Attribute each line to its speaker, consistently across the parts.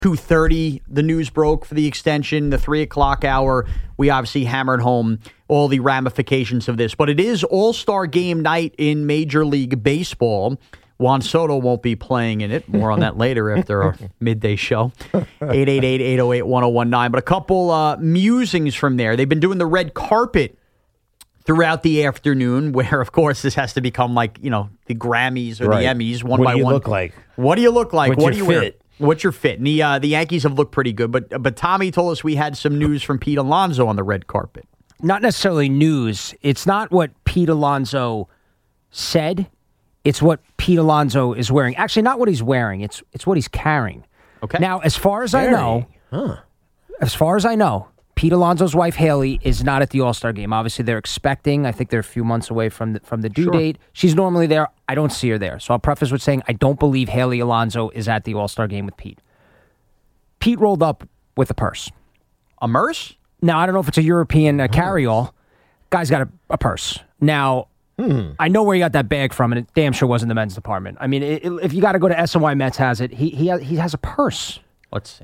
Speaker 1: 2:30, the news broke for the extension. The 3 o'clock hour, we obviously hammered home all the ramifications of this. But it is All-Star Game night in Major League Baseball. Juan Soto won't be playing in it. More on that later after our midday show. 888-808-1019. But a couple musings from there. They've been doing the red carpet throughout the afternoon, where, of course, this has to become like, the Grammys or the Emmys, one by one.
Speaker 2: What do you look like?
Speaker 1: What do you look like?
Speaker 2: What's
Speaker 1: what do
Speaker 2: your
Speaker 1: you wear?
Speaker 2: fit?
Speaker 1: What's your fit? And the Yankees have looked pretty good, but Tommy told us we had some news from Pete Alonso on the red carpet.
Speaker 3: Not necessarily news. It's not what Pete Alonso said. It's what Pete Alonso is wearing. Actually, not what he's wearing. It's what he's carrying.
Speaker 1: Okay.
Speaker 3: Now, as far as I know, Pete Alonso's wife Haley is not at the All-Star game. Obviously, they're expecting. I think they're a few months away from the due date. She's normally there. I don't see her there. So I'll preface with saying I don't believe Haley Alonso is at the All-Star game with Pete. Pete rolled up with a purse.
Speaker 1: A Merce?
Speaker 3: Now, I don't know if it's a European carry-all. Guy's got a purse. Now, I know where he got that bag from, and it damn sure wasn't the men's department. I mean, if you got to go to SNY Mets has it, he has a purse.
Speaker 1: Let's see.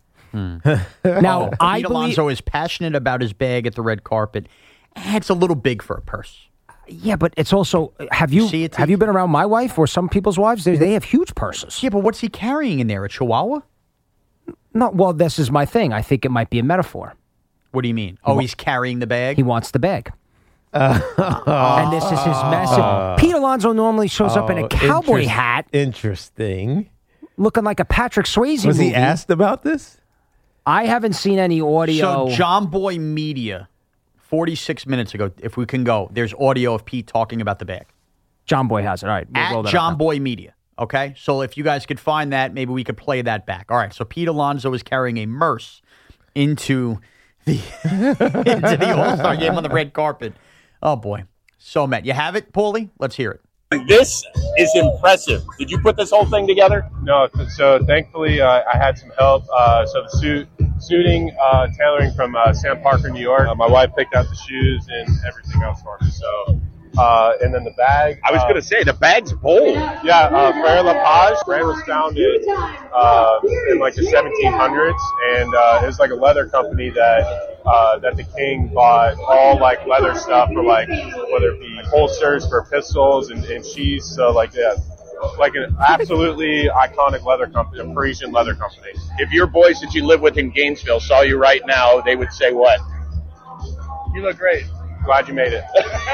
Speaker 3: Now,
Speaker 1: Pete Alonso is passionate about his bag at the red carpet. It's a little big for a purse.
Speaker 3: Yeah, but it's also have you been around my wife or some people's wives? They have huge purses.
Speaker 1: Yeah, but what's he carrying in there? A Chihuahua?
Speaker 3: No, well, this is my thing. I think it might be a metaphor.
Speaker 1: What do you mean? Oh, he's carrying the bag?
Speaker 3: He wants the bag. And this is his message. Pete Alonso normally shows up in a cowboy hat.
Speaker 2: Interesting.
Speaker 3: Looking like a Patrick Swayze
Speaker 2: Was
Speaker 3: movie.
Speaker 2: he asked about this?
Speaker 3: I haven't seen any audio.
Speaker 1: So John Boy Media, 46 minutes ago, if we can go, there's audio of Pete talking about the bag.
Speaker 3: John Boy has it. All right. We'll roll
Speaker 1: At
Speaker 3: that
Speaker 1: John
Speaker 3: up
Speaker 1: Boy Media. Okay? So if you guys could find that, maybe we could play that back. All right. So Pete Alonso is carrying a Merce into the All-Star game on the red carpet. Oh, boy. So, Matt, you have it, Paulie? Let's hear it.
Speaker 4: This is impressive. Did you put this whole thing together?
Speaker 5: No, so thankfully I had some help. So the suiting, tailoring from Sam Parker, New York. My wife picked out the shoes and everything else for me. So, and then the bag.
Speaker 4: I was going to say, the bag's bold.
Speaker 5: Yeah, Frere La Page brand was founded in like the 1700s, and it was like a leather company that the king bought all like leather stuff for like whether it be holsters for pistols and sheaths. So like like an absolutely iconic leather company, a Parisian leather company.
Speaker 4: If your boys that you live with in Gainesville saw you right now, they would say what?
Speaker 5: You look great. Glad you made it.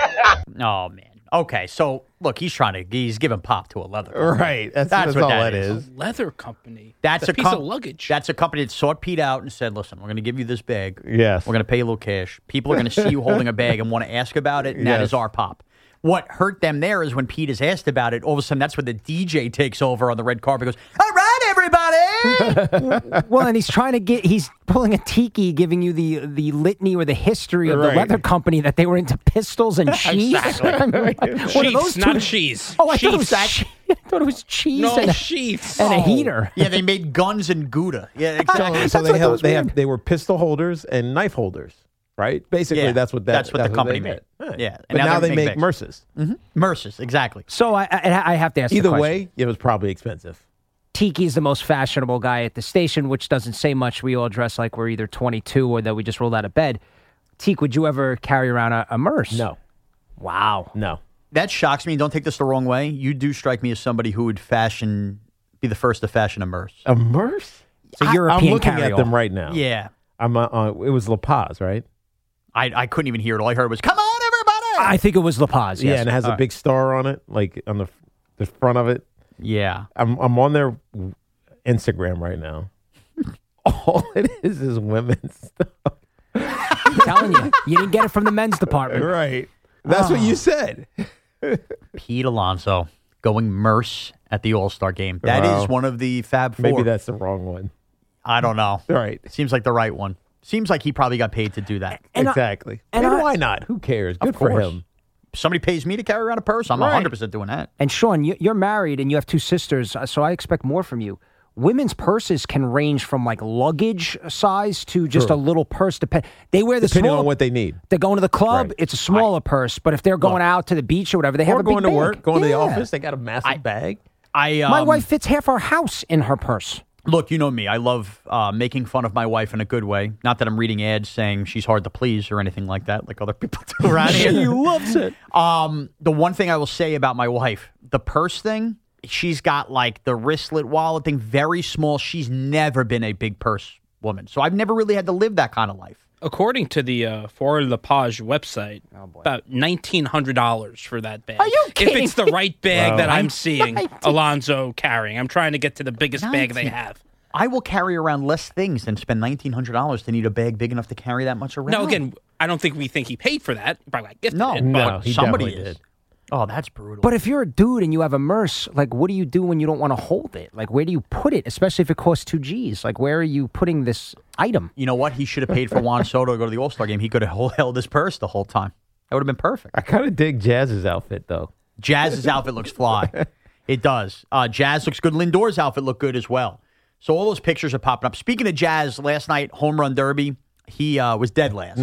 Speaker 1: Oh, man. Okay, so, look, he's giving pop to a leather company.
Speaker 2: Right. That's
Speaker 1: what
Speaker 2: all
Speaker 1: that
Speaker 2: that is.
Speaker 6: Leather company.
Speaker 1: That's
Speaker 6: a piece of luggage.
Speaker 1: That's a company that sought Pete out and said, listen, we're going to give you this bag.
Speaker 2: Yes.
Speaker 1: We're going to pay you a little cash. People are going to see you holding a bag and want to ask about it, and that is our pop. What hurt them there is when Pete is asked about it, all of a sudden that's when the DJ takes over on the red carpet and goes, all right, everybody.
Speaker 3: Well, and he's pulling a tiki, giving you the litany or the history of the leather company that they were into pistols and cheese.
Speaker 6: Exactly.
Speaker 3: I mean, what are those
Speaker 6: not
Speaker 3: two?
Speaker 6: cheese.
Speaker 3: Oh, I thought it was
Speaker 6: Sheaths.
Speaker 3: cheese
Speaker 6: No,
Speaker 3: and
Speaker 6: sheaths.
Speaker 3: a heater.
Speaker 1: Yeah, they made guns and Gouda. Yeah, exactly.
Speaker 2: So they were pistol holders and knife holders, right? Basically,
Speaker 1: Yeah,
Speaker 2: that's what
Speaker 1: the company
Speaker 2: they
Speaker 1: made.
Speaker 2: Right.
Speaker 1: Yeah,
Speaker 2: But
Speaker 1: and
Speaker 2: now they make
Speaker 1: bags.
Speaker 2: Merces.
Speaker 1: Merces, exactly.
Speaker 3: So I have to ask
Speaker 2: Either
Speaker 3: the question.
Speaker 2: way, it was probably expensive.
Speaker 3: Tiki is the most fashionable guy at the station, which doesn't say much. We all dress like we're either 22 or that we just rolled out of bed. Teak, would you ever carry around a Merce?
Speaker 2: No.
Speaker 3: Wow.
Speaker 2: No.
Speaker 1: That shocks me. Don't take this the wrong way. You do strike me as somebody who would be the first to fashion a Merce.
Speaker 2: A Merce?
Speaker 3: It's a European
Speaker 2: I'm looking
Speaker 3: carry-all.
Speaker 2: at them right now.
Speaker 1: Yeah.
Speaker 2: It was La Paz, right?
Speaker 1: I couldn't even hear it. All I heard was, come on, everybody.
Speaker 3: I think it was La Paz, yes.
Speaker 2: Yeah, and it has a big star on it, like on the front of it.
Speaker 1: Yeah.
Speaker 2: I'm on their Instagram right now. All it is women's stuff.
Speaker 3: I'm telling you, you didn't get it from the men's department.
Speaker 2: Right. That's what you said.
Speaker 1: Pete Alonso going Merce at the All-Star game. That is one of the Fab Four.
Speaker 2: Maybe that's the wrong one.
Speaker 1: I don't know.
Speaker 2: Right.
Speaker 1: Seems like the right one. Seems like he probably got paid to do that.
Speaker 2: Exactly. And why not? Who cares? Good for
Speaker 1: course.
Speaker 2: him.
Speaker 1: Somebody pays me to carry around a purse, I'm 100% doing that.
Speaker 3: And Sean, you're married and you have two sisters, so I expect more from you. Women's purses can range from like luggage size to just a little purse. They wear the
Speaker 2: Depending
Speaker 3: small,
Speaker 2: on what they need.
Speaker 3: They're going to the club,
Speaker 2: Right.
Speaker 3: it's a smaller purse. But if they're going out to the beach or whatever, they have
Speaker 2: Or
Speaker 3: a big
Speaker 2: going to
Speaker 3: bag.
Speaker 2: work, going to the
Speaker 3: Yeah.
Speaker 2: office, they got a massive bag.
Speaker 3: My wife fits half our house in her purse.
Speaker 1: Look, you know me. I love making fun of my wife in a good way. Not that I'm reading ads saying she's hard to please or anything like that, like other people do around here.
Speaker 2: She loves it.
Speaker 1: The one thing I will say about my wife, the purse thing, she's got like the wristlet wallet thing, very small. She's never been a big purse woman. So I've never really had to live that kind of life.
Speaker 6: According to the Four Lepage website, about $1,900 for that bag.
Speaker 3: Are you kidding
Speaker 6: If it's the right bag that I'm
Speaker 3: 19.
Speaker 6: seeing Alonso carrying. I'm trying to get to the biggest bag they
Speaker 1: 19.
Speaker 6: have.
Speaker 1: I will carry around less things than spend $1,900 to need a bag big enough to carry that much around.
Speaker 6: No, again, I don't think we think he paid for that. Probably got gifted
Speaker 1: No.
Speaker 6: it,
Speaker 2: No,
Speaker 6: but
Speaker 2: he
Speaker 1: somebody
Speaker 2: definitely
Speaker 1: is.
Speaker 2: did.
Speaker 1: Oh, that's brutal.
Speaker 3: But if you're a dude and you have a Merce, like, what do you do when you don't want to hold it? Like, where do you put it? Especially if it costs $2,000. Like, where are you putting this item?
Speaker 1: you know what? He should have paid for Juan Soto to go to the All-Star game. He could have held his purse the whole time. That would have been perfect.
Speaker 2: I kind of dig Jazz's outfit, though.
Speaker 1: Jazz's outfit looks fly. It does. Jazz looks good. Lindor's outfit looked good as well. So all those pictures are popping up. Speaking of Jazz, last night, home run derby, he was dead last.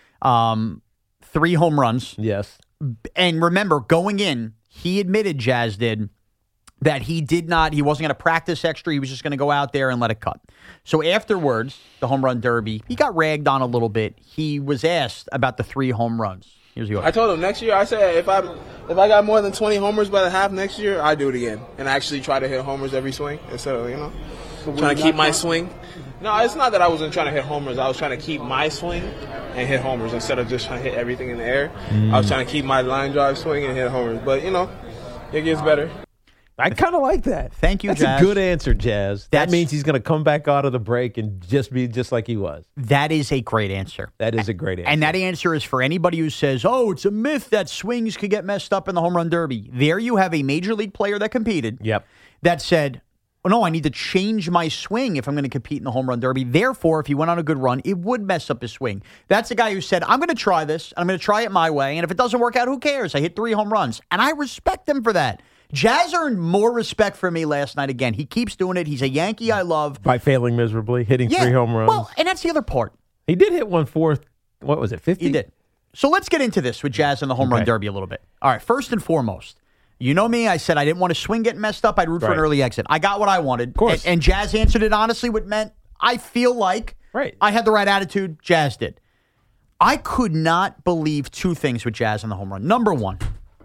Speaker 1: 3 home runs.
Speaker 2: Yes.
Speaker 1: And remember, going in, he admitted, Jazz did, that he wasn't going to practice extra. He was just going to go out there and let it cut. So afterwards, the home run derby, he got ragged on a little bit. He was asked about the 3 home runs. Here's the
Speaker 7: I told him next year, I said, if I got more than 20 homers by the half next year, I do it again. And actually try to hit homers every swing instead of, trying to keep my swing. No, it's not that I wasn't trying to hit homers. I was trying to keep my swing and hit homers instead of just trying to hit everything in the air. I was trying to keep my line drive swing and hit homers. But, it gets better.
Speaker 2: I kind of like that.
Speaker 1: Thank you,
Speaker 2: That's
Speaker 1: Jazz.
Speaker 2: a good answer, Jazz. That
Speaker 1: That's-
Speaker 2: means he's going to come back out of the break and just be just like he was.
Speaker 1: That is a great answer.
Speaker 2: That is a great answer.
Speaker 1: And that answer is for anybody who says, oh, it's a myth that swings could get messed up in the home run derby. There you have a major league player that competed
Speaker 2: Yep.
Speaker 1: that said, oh, no, I need to change my swing if I'm going to compete in the home run derby. Therefore, if he went on a good run, it would mess up his swing. That's the guy who said, I'm going to try this. I'm going to try it my way. And if it doesn't work out, who cares? I hit 3 home runs. And I respect him for that. Jazz earned more respect from me last night again. He keeps doing it. He's a Yankee I love.
Speaker 2: By failing miserably, hitting 3 home runs.
Speaker 1: Well, and that's the other part.
Speaker 2: He did hit 1/4. What was it, 50?
Speaker 1: He did. So let's get into this with Jazz and the home run
Speaker 2: Okay.
Speaker 1: derby a little bit. All right, first and foremost, you know me. I said I didn't want a swing getting messed up. I'd root for an
Speaker 2: Right.
Speaker 1: early exit. I got what I wanted. Of
Speaker 2: course.
Speaker 1: And Jazz answered it honestly, what meant I feel like
Speaker 2: Right.
Speaker 1: I had the right attitude. Jazz did. I could not believe 2 things with Jazz and the home run. Number one,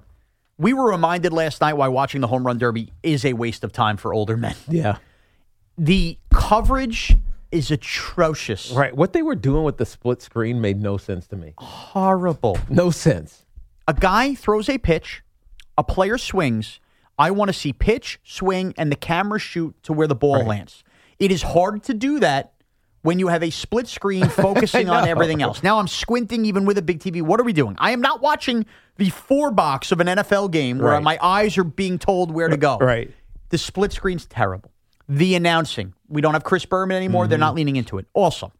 Speaker 1: we were reminded last night why watching the home run derby is a waste of time for older men.
Speaker 2: Yeah.
Speaker 1: The coverage is atrocious.
Speaker 2: Right. What they were doing with the split screen made no sense to me.
Speaker 1: Horrible.
Speaker 2: No sense.
Speaker 1: A guy throws a pitch, a player swings. I want to see pitch, swing, and the camera shoot to where the ball lands. It is hard to do that when you have a split screen focusing on everything else. Now I'm squinting even with a big TV. What are we doing? I am not watching the 4-box of an NFL game where
Speaker 2: Right.
Speaker 1: my eyes are being told where to go.
Speaker 2: Right.
Speaker 1: The split screen's terrible. The announcing. We don't have Chris Berman anymore. They're not leaning into it. Also,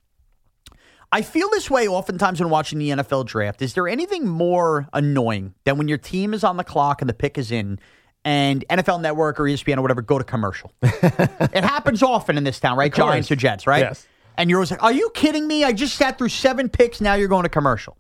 Speaker 1: I feel this way oftentimes when watching the NFL draft. Is there anything more annoying than when your team is on the clock and the pick is in and NFL Network or ESPN or whatever go to commercial? It happens often in this town, right?
Speaker 2: course.
Speaker 1: Giants or Jets, right?
Speaker 2: Yes.
Speaker 1: And you're always like, are you kidding me? I just sat through 7 picks. Now you're going to commercial.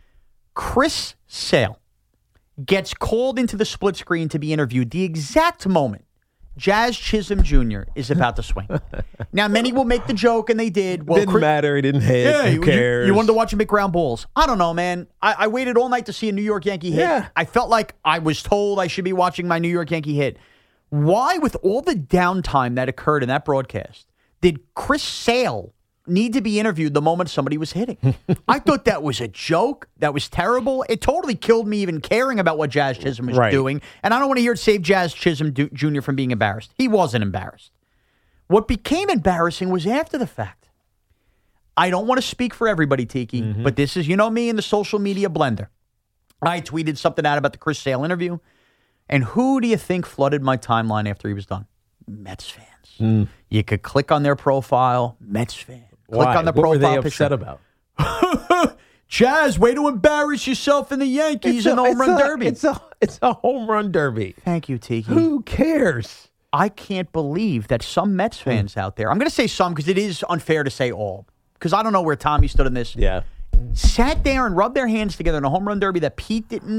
Speaker 1: Chris Sale gets called into the split screen to be interviewed the exact moment Jazz Chisholm Jr. is about to swing. Now, many will make the joke, and they did. Well,
Speaker 2: Didn't matter. He didn't hit.
Speaker 1: yeah,
Speaker 2: Who cares?
Speaker 1: You wanted to watch him hit ground balls. I don't know, man. I waited all night to see a New York Yankee hit.
Speaker 2: Yeah.
Speaker 1: I felt like I was told I should be watching my New York Yankee hit. Why, with all the downtime that occurred in that broadcast, did Chris Sale need to be interviewed the moment somebody was hitting? I thought that was a joke. That was terrible. It totally killed me even caring about what Jazz Chisholm was
Speaker 2: Right.
Speaker 1: doing. And I don't want to hear it save Jazz Chisholm Jr. from being embarrassed. He wasn't embarrassed. What became embarrassing was after the fact. I don't want to speak for everybody, Tiki, but this is, you know me, in the social media blender. I tweeted something out about the Chris Sale interview. And who do you think flooded my timeline after he was done? Mets fans. You could click on their profile, Mets fan. Click
Speaker 2: Why?
Speaker 1: on the
Speaker 2: What were
Speaker 1: profile
Speaker 2: they upset
Speaker 1: picture.
Speaker 2: about?
Speaker 1: Jazz, way to embarrass yourself in the Yankees in the home run derby.
Speaker 2: It's a home run derby.
Speaker 1: Thank you, Tiki.
Speaker 2: Who cares?
Speaker 1: I can't believe that some Mets fans out there, I'm going to say some because it is unfair to say all, because I don't know where Tommy stood in this,
Speaker 2: Yeah.
Speaker 1: sat there and rubbed their hands together in a home run derby that Pete didn't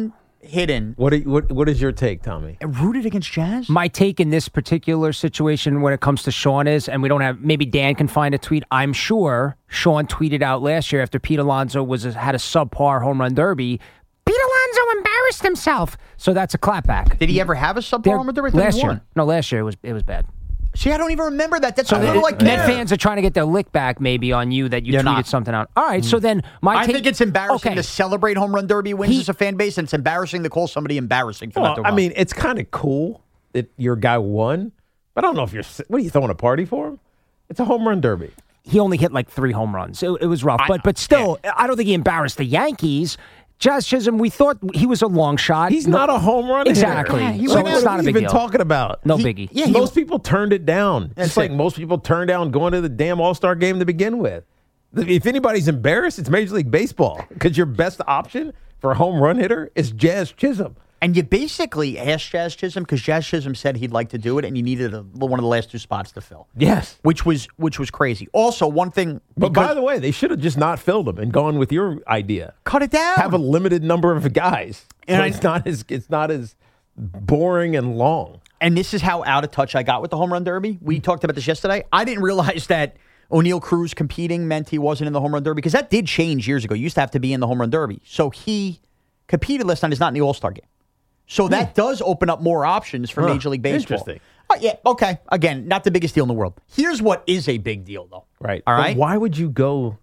Speaker 1: hidden.
Speaker 2: What is your take, Tommy?
Speaker 1: Rooted against Jazz?
Speaker 3: My take in this particular situation when it comes to Sean is, and we don't have, maybe Dan can find a tweet. I'm sure Sean tweeted out last year after Pete Alonso had a subpar home run derby. Pete Alonso embarrassed himself. So that's a clapback.
Speaker 1: Did he ever have a subpar home run derby?
Speaker 3: Last year. No, last year it was bad.
Speaker 1: See, I don't even remember that. That's
Speaker 3: So
Speaker 1: a little like
Speaker 3: Met fans are trying to get their lick back maybe on you that you tweeted
Speaker 1: not.
Speaker 3: something out. All right, so then
Speaker 1: I think it's embarrassing
Speaker 3: Okay.
Speaker 1: to celebrate home run derby wins as a fan base, and it's embarrassing to call somebody embarrassing for not
Speaker 2: Well,
Speaker 1: doing
Speaker 2: I mean, it's kind of cool that your guy won, but I don't know if what are you throwing a party for him? It's a home run derby.
Speaker 3: He only hit like 3 home runs. It was rough, but still, I don't think he embarrassed the Yankees. Jazz Chisholm, we thought he was a long shot.
Speaker 2: He's not a home run
Speaker 3: Exactly.
Speaker 2: hitter.
Speaker 3: Yeah,
Speaker 2: So
Speaker 3: it's
Speaker 2: what
Speaker 3: not
Speaker 2: are
Speaker 3: a
Speaker 2: we
Speaker 3: big
Speaker 2: even
Speaker 3: deal.
Speaker 2: talking about?
Speaker 3: No biggie.
Speaker 1: Yeah,
Speaker 2: Most people turned it down.
Speaker 1: That's
Speaker 2: It's like
Speaker 1: it.
Speaker 2: most people turned down going to the damn All-Star game to begin with. If anybody's embarrassed, it's Major League Baseball because your best option for a home run hitter is Jazz Chisholm.
Speaker 1: And you basically asked Jazz Chisholm because Jazz Chisholm said he'd like to do it, and you needed one of the last 2 spots to fill.
Speaker 2: Yes.
Speaker 1: Which was crazy. Also, one thing,
Speaker 2: But by the way, they should have just not filled him and gone with your idea.
Speaker 1: cut it down.
Speaker 2: Have a limited number of guys.
Speaker 1: And
Speaker 2: So it's not as boring and long.
Speaker 1: And this is how out of touch I got with the home run derby. We talked about this yesterday. I didn't realize that O'Neal Cruz competing meant he wasn't in the home run derby because that did change years ago. You used to have to be in the home run derby. So he competed last night. Is not in the All-Star game. So that does open up more options for Major League Baseball.
Speaker 2: Interesting.
Speaker 1: Yeah, okay. Again, not the biggest deal in the world. Here's what is a big deal, though.
Speaker 2: Right.
Speaker 1: All
Speaker 2: But
Speaker 1: right.
Speaker 2: why would you go?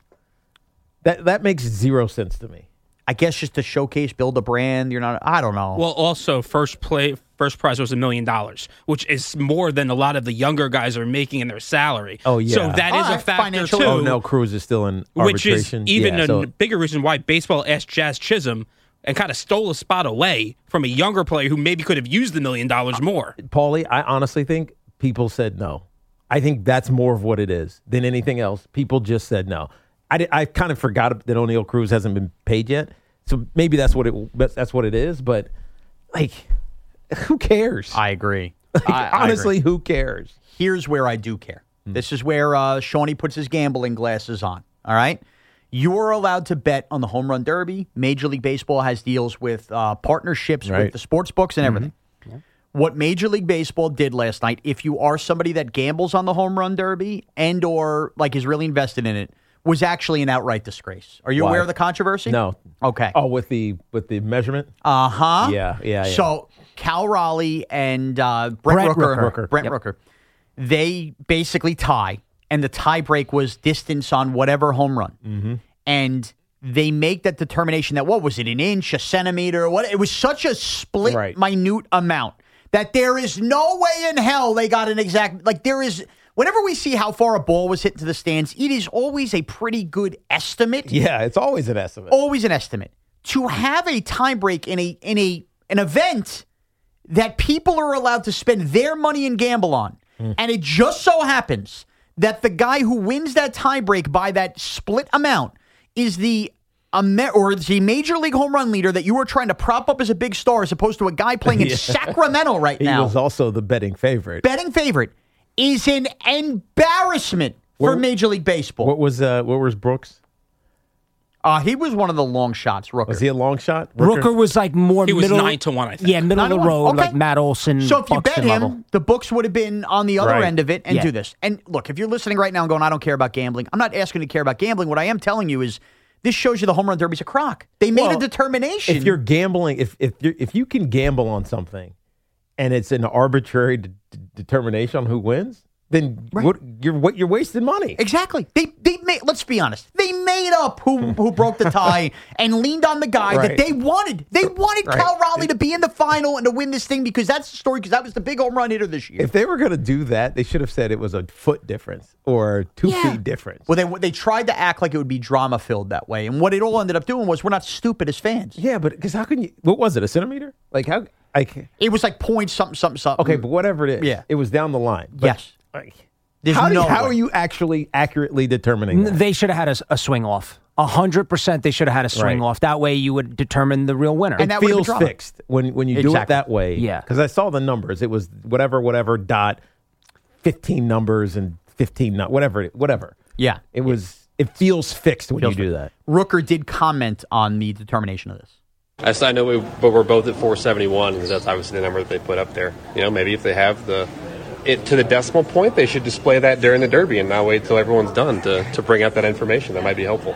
Speaker 2: That makes zero sense to me.
Speaker 1: I guess just to showcase, build a brand. You're not. I don't know.
Speaker 6: Well, also first prize was $1 million, which is more than a lot of the younger guys are making in their salary.
Speaker 2: Oh, yeah.
Speaker 6: So that
Speaker 1: All
Speaker 6: is a
Speaker 1: right,
Speaker 6: factor
Speaker 1: financially.
Speaker 6: too.
Speaker 2: Oh, no, Cruz is still in
Speaker 6: which is
Speaker 2: arbitration.
Speaker 6: even
Speaker 2: Yeah,
Speaker 6: a
Speaker 2: so-
Speaker 6: bigger reason why baseball asked Jazz Chisholm and kind of stole a spot away from a younger player who maybe could have used the $1 million more.
Speaker 2: Paulie, I honestly think people said no. I think that's more of what it is than anything else. People just said no. I kind of forgot that O'Neal Cruz hasn't been paid yet, so maybe that's what it is. But like, who cares?
Speaker 1: I agree.
Speaker 2: Like, honestly, who cares?
Speaker 1: Here's where I do care. This is where Shawnee puts his gambling glasses on. All right. You're allowed to bet on the home run derby. Major League Baseball has deals with partnerships with
Speaker 2: Right.
Speaker 1: the sports books and everything. What Major League Baseball did last night, if you are somebody that gambles on the home run derby and or like is really invested in it, was actually an outright disgrace. Are you
Speaker 2: Why?
Speaker 1: aware of the controversy?
Speaker 2: No.
Speaker 1: Okay.
Speaker 2: Oh, with the measurement.
Speaker 1: Uh-huh.
Speaker 2: Yeah.
Speaker 1: So Cal Raleigh and Brent
Speaker 3: Brent
Speaker 1: Rooker. Brent
Speaker 3: Yep.
Speaker 1: Rooker. They basically tie, and the tie break was distance on whatever home run. Mm-hmm. And they make that determination that, what was it, an inch, a centimeter, what? It was such a split,
Speaker 2: Right.
Speaker 1: minute amount that there is no way in hell they got an exact, like there is, whenever we see how far a ball was hit into the stands, it is always a pretty good estimate.
Speaker 2: Yeah, it's always an estimate.
Speaker 1: Always an estimate. To have a tie break in an event that people are allowed to spend their money and gamble on, and it just so happens that the guy who wins that tie break by that split amount is the Major League home run leader that you were trying to prop up as a big star, as opposed to a guy playing in Sacramento right
Speaker 2: He
Speaker 1: now.
Speaker 2: was also the betting favorite.
Speaker 1: Betting favorite is an embarrassment for Major League Baseball.
Speaker 2: What was Brooks?
Speaker 1: He was one of the long shots, Rooker.
Speaker 2: Was he a long shot?
Speaker 3: Rooker was like more
Speaker 6: He was
Speaker 3: middle.
Speaker 6: 9-1, I think.
Speaker 3: Yeah, middle of the
Speaker 1: 9-1.
Speaker 3: road,
Speaker 1: Okay.
Speaker 3: like Matt Olson.
Speaker 1: So if you bet
Speaker 3: Buxton
Speaker 1: him,
Speaker 3: level.
Speaker 1: the books would have been on the other
Speaker 2: Right.
Speaker 1: end of it and
Speaker 3: Yeah.
Speaker 1: do this. And look, if you're listening right now and going, I don't care about gambling, I'm not asking you to care about gambling. What I am telling you is this shows you the home run derby's a crock. They made a determination.
Speaker 2: If you're gambling, if you can gamble on something, and it's an arbitrary determination on who wins, then you're wasting money.
Speaker 1: Exactly. They made, let's be honest, they made up who broke the tie and leaned on the guy that
Speaker 2: Right.
Speaker 1: they wanted. They wanted
Speaker 2: Right.
Speaker 1: Cal Raleigh to be in the final and to win this thing because that's the story, because that was the big home run hitter this year.
Speaker 2: If they were going to do that, they should have said it was a foot difference or 2 feet difference.
Speaker 1: Well, they tried to act like it would be drama filled that way, and what it all ended up doing was we're not stupid as fans.
Speaker 2: Yeah, but because how can you? What was it? A centimeter? Like how? Like
Speaker 1: It was like point something.
Speaker 2: okay, but whatever it is,
Speaker 1: Yeah.
Speaker 2: it was down the line. But,
Speaker 1: Yes.
Speaker 2: like,
Speaker 1: There's
Speaker 2: how
Speaker 1: no
Speaker 2: how
Speaker 1: way.
Speaker 2: are you actually accurately determining that?
Speaker 3: They should have had a swing off. 100% they should have had a swing
Speaker 2: Right.
Speaker 3: off. That way you would determine the real winner.
Speaker 1: And
Speaker 2: It
Speaker 1: that would've been
Speaker 2: feels
Speaker 1: drama.
Speaker 2: fixed when you do it
Speaker 1: Exactly.
Speaker 2: that way.
Speaker 3: Yeah.
Speaker 2: Because I saw the numbers. It was whatever dot, 15 numbers and 15 whatever.
Speaker 1: Yeah.
Speaker 2: It feels fixed when
Speaker 1: Feels
Speaker 2: you do
Speaker 1: fixed.
Speaker 2: that.
Speaker 1: Rooker did comment on the determination of this.
Speaker 8: I know but we're both at 471 because that's obviously the number that they put up there. Maybe if they have it to the decimal point, they should display that during the Derby and not wait till everyone's done to bring out that information. That might be helpful.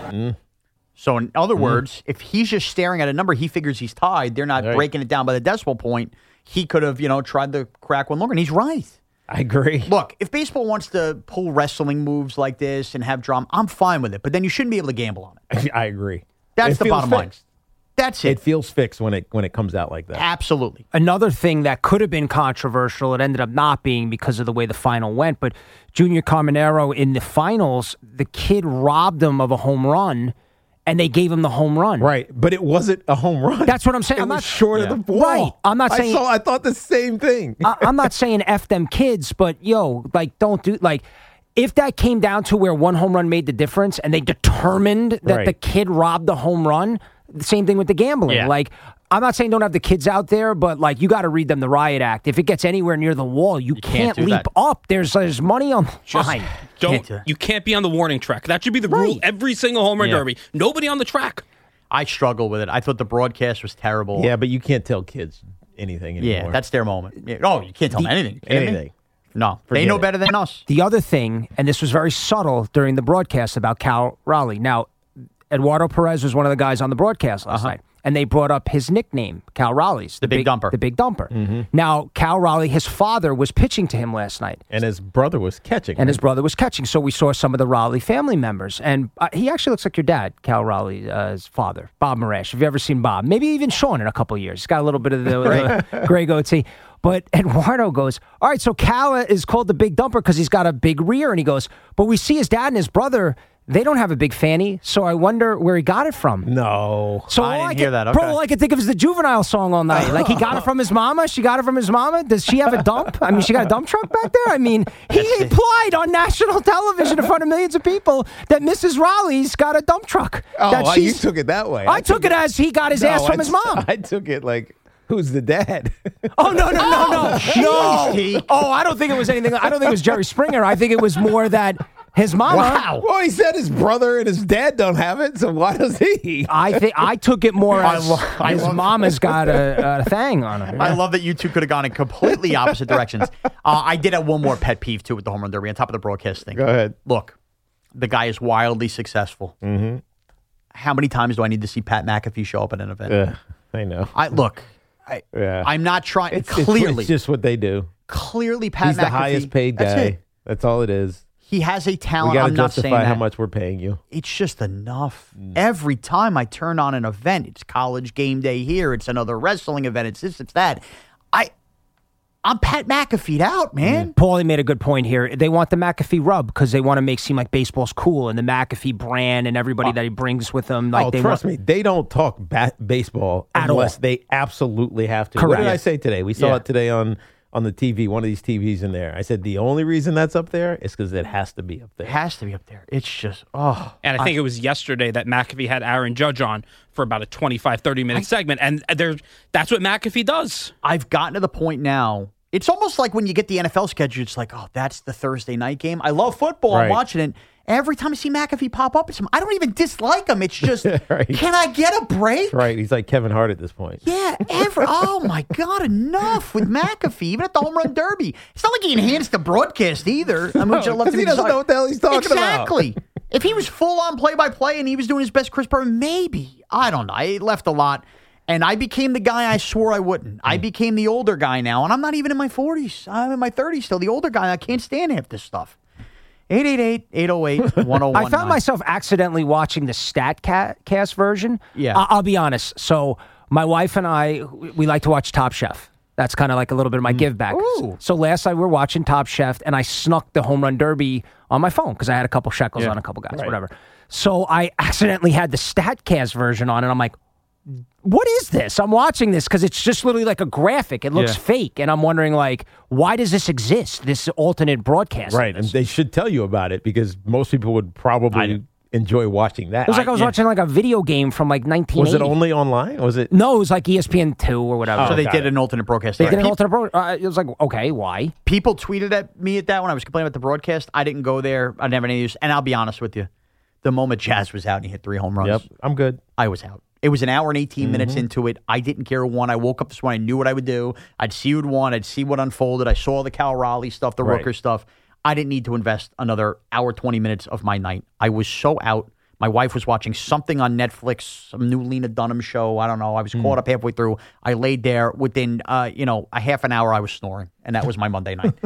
Speaker 1: So in other words, if he's just staring at a number, he figures he's tied. They're not breaking it down by the decimal point. He could have, tried to crack one longer, and he's right.
Speaker 2: I agree.
Speaker 1: Look, if baseball wants to pull wrestling moves like this and have drama, I'm fine with it. But then you shouldn't be able to gamble on it.
Speaker 2: I agree.
Speaker 1: That's the bottom line. That's it.
Speaker 2: It feels fixed when it comes out like that.
Speaker 1: Absolutely.
Speaker 3: Another thing that could have been controversial, it ended up not being because of the way the final went, but Junior Caminero in the finals, the kid robbed him of a home run, and they gave him the home run.
Speaker 2: Right, but it wasn't a home run.
Speaker 3: That's what I'm saying.
Speaker 2: It
Speaker 3: I'm
Speaker 2: was
Speaker 3: not
Speaker 2: short of the ball.
Speaker 3: Right. I'm not saying.
Speaker 2: I thought the same thing.
Speaker 3: I'm not saying F them kids, but don't do if that came down to where one home run made the difference and they determined that the kid robbed the home run, the same thing with the gambling.
Speaker 1: Yeah.
Speaker 3: I'm not saying don't have the kids out there, but you got to read them the riot act. If it gets anywhere near the wall, you can't leap up. There's money on the line.
Speaker 6: You can't be on the warning track. That should be the rule. Every single home run derby. Nobody on the track.
Speaker 1: I struggle with it. I thought the broadcast was terrible.
Speaker 2: Yeah, but you can't tell kids anything anymore.
Speaker 1: Yeah, that's their moment. Yeah. Oh, you can't tell them anything.
Speaker 2: Anything.
Speaker 1: No, they know better than us.
Speaker 3: The other thing, and this was very subtle during the broadcast about Cal Raleigh. Now, Eduardo Perez was one of the guys on the broadcast last night, and they brought up his nickname, Cal Raleigh's.
Speaker 1: The Big Dumper.
Speaker 3: The Big Dumper. Now, Cal Raleigh, his father was pitching to him last night.
Speaker 2: And his brother was catching.
Speaker 3: So we saw some of the Raleigh family members. And he actually looks like your dad, Cal Raleigh's father, Bob Marash. Have you ever seen Bob? Maybe even Sean in a couple of years. He's got a little bit of the gray goatee. But Eduardo goes, all right, so Cal is called the Big Dumper because he's got a big rear. And he goes, but we see his dad and his brother, they don't have a big fanny, so I wonder where he got it from.
Speaker 2: No.
Speaker 3: So
Speaker 1: I didn't hear that. Okay.
Speaker 3: Bro, all I can think of is the Juvenile song all night. He got it from his mama. She got it from his mama. Does she have a dump? I mean, she got a dump truck back there? I mean, he implied on national television in front of millions of people that Mrs. Raleigh's got a dump truck.
Speaker 2: Oh, you took it that way.
Speaker 3: I took it as he got his ass from his mom.
Speaker 2: I took it like... Who's the dad?
Speaker 3: Oh, no. No. Oh, I don't think it was anything. I don't think it was Jerry Springer. I think it was more that his mama.
Speaker 2: Wow. Well, he said his brother and his dad don't have it, so why does he?
Speaker 3: I took it more as his mama's got a thing on her.
Speaker 1: I love that you two could have gone in completely opposite directions. I did have one more pet peeve, too, with the home run derby on top of the broadcast thing.
Speaker 2: Go ahead.
Speaker 1: Look, the guy is wildly successful.
Speaker 2: Mm-hmm.
Speaker 1: How many times do I need to see Pat McAfee show up at an event?
Speaker 2: I know.
Speaker 1: I'm not trying.
Speaker 2: It's just what they do.
Speaker 1: Clearly, Pat McAfee.
Speaker 2: He's the highest paid guy. That's all it is.
Speaker 1: He has a talent.
Speaker 2: We got to
Speaker 1: I'm not saying
Speaker 2: justify
Speaker 1: that.
Speaker 2: how much we're paying you.
Speaker 1: It's just enough. Every time I turn on an event, it's college game day here. It's another wrestling event. It's this, it's that. I'm Pat McAfee'd out, man.
Speaker 3: Paulie made a good point here. They want the McAfee rub because they want to seem like baseball's cool and the McAfee brand and everybody that he brings with him.
Speaker 2: Trust me, they don't talk baseball unless they absolutely have to.
Speaker 3: Correct.
Speaker 2: What did I say today? We saw it today on the TV, one of these TVs in there. I said the only reason that's up there is because it has to be up there.
Speaker 1: It has to be up there. It's just,
Speaker 6: And I think it was yesterday that McAfee had Aaron Judge on for about a 25, 30-minute segment, and that's what McAfee does.
Speaker 1: I've gotten to the point now. It's almost like when you get the NFL schedule, it's like, oh, that's the Thursday night game. I love football.
Speaker 2: Right.
Speaker 1: I'm watching it. Every time I see McAfee pop up, I don't even dislike him. It's just, Can I get a break?
Speaker 2: Right. He's like Kevin Hart at this point.
Speaker 1: Yeah. Oh, my God. Enough with McAfee, even at the home run derby. It's not like he enhanced the broadcast either. I mean,
Speaker 2: Because he doesn't know what the hell he's talking about.
Speaker 1: Exactly. If he was full-on play-by-play and he was doing his best Chris Berman, maybe. I don't know. It left a lot. And I became the guy I swore I wouldn't. I became the older guy now, and I'm not even in my 40s. I'm in my 30s still. The older guy, I can't stand half this stuff. 888-808-1019.
Speaker 3: I found myself accidentally watching the StatCast version.
Speaker 1: Yeah.
Speaker 3: I'll be honest. So my wife and I, we like to watch Top Chef. That's kind of like a little bit of my give back.
Speaker 1: Ooh.
Speaker 3: So last night we were watching Top Chef, and I snuck the home run derby on my phone because I had a couple shekels on a couple guys, whatever. So I accidentally had the StatCast version on, and I'm like, what is this? I'm watching this because it's just literally like a graphic. It looks fake. And I'm wondering, why does this exist, this alternate broadcast?
Speaker 2: Right. And they should tell you about it because most people would probably enjoy watching that.
Speaker 3: It was like I was watching a video game from 1980.
Speaker 2: Was it only online? Was it?
Speaker 3: No, it was like ESPN2 or whatever.
Speaker 1: So they did an alternate broadcast.
Speaker 3: They did an alternate broadcast. It was like, okay, why?
Speaker 1: People tweeted at me at that when I was complaining about the broadcast. I didn't go there. I didn't have any use. And I'll be honest with you. The moment Jazz was out and he hit 3 home runs.
Speaker 2: Yep. I'm good.
Speaker 1: I was out. It was an hour and 18 minutes into it. I didn't care who won. I woke up this morning. I knew what I would do. I'd see who'd won. I'd see what unfolded. I saw the Cal Raleigh stuff, the Rooker stuff. I didn't need to invest another hour, 20 minutes of my night. I was so out. My wife was watching something on Netflix, some new Lena Dunham show. I don't know. I was caught up halfway through. I laid there. Within, a half an hour, I was snoring, and that was my Monday night.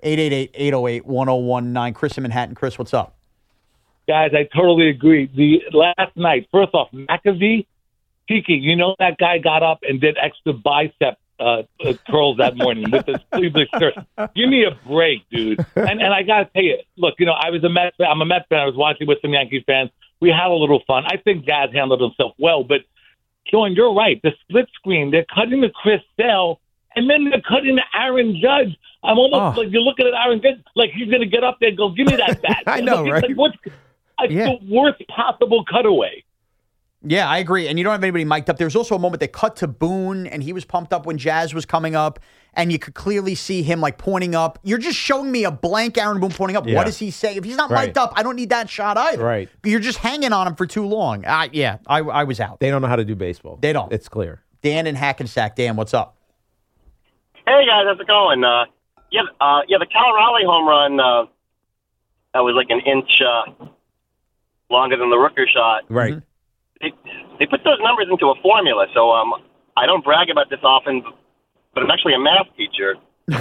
Speaker 1: 888-808-1019. Chris in Manhattan. Chris, what's up?
Speaker 9: Guys, I totally agree. The last night, first off, McAfee, Tiki, you know that guy got up and did extra bicep curls that morning with his sleeveless shirt. Give me a break, dude. And I got to tell you, look, I'm a Mets fan. I was watching with some Yankee fans. We had a little fun. I think Jazz handled himself well, but Sean, you're right. The split screen, they're cutting to Chris Sale, and then they're cutting to Aaron Judge. I'm almost like you're looking at Aaron Judge like he's going to get up there and go, give me that bat.
Speaker 2: I know, right?
Speaker 9: It's the worst possible cutaway.
Speaker 1: Yeah, I agree. And you don't have anybody mic'd up. There's also a moment they cut to Boone, and he was pumped up when Jazz was coming up, and you could clearly see him like pointing up. You're just showing me a blank Aaron Boone pointing up. Yeah. What does he say? If he's not mic'd up, I don't need that shot either.
Speaker 2: Right.
Speaker 1: You're just hanging on him for too long. I was out.
Speaker 2: They don't know how to do baseball.
Speaker 1: They don't.
Speaker 2: It's clear.
Speaker 1: Dan in Hackensack. Dan, what's up?
Speaker 10: Hey, guys. How's it going? The Cal Raleigh home run, that was like an inch longer than the Rooker shot.
Speaker 2: Right.
Speaker 10: They put those numbers into a formula, so I don't brag about this often, but I'm actually a math teacher.